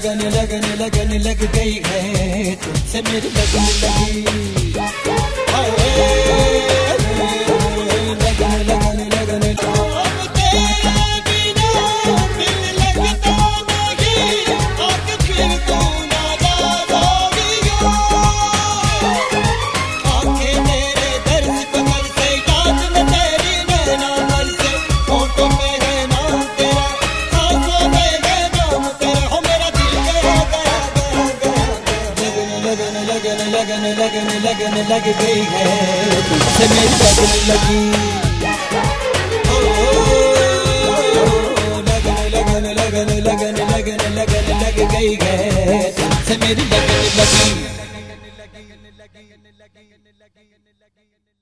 लगन लगन लगन लग गई है, तुझसे मेरी लगन लगी। लगन लगन लगन लगन लगन लगन लग गई है, तुझसे मेरी लगन लगी। लगन लगन लगन लगन लगन लगन लग गई है, तुझसे मेरी लगन लगी।